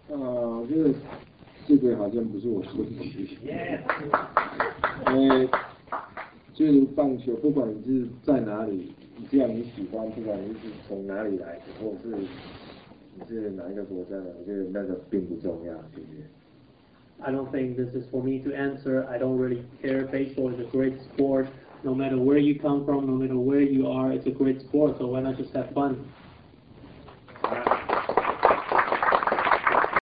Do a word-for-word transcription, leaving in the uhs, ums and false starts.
啊，这个这个好像不是我的问题。因为就如棒球，不管你是在哪里，只要你喜欢，不管你是从哪里来的，或者是你是哪一个国家的，我觉得那个并不重要，谢谢。 I don't think this is for me to answer. I don't really care. Baseball is a great sport. No matter where you come from, no matter where you are, it's a great sport. So why not just have fun?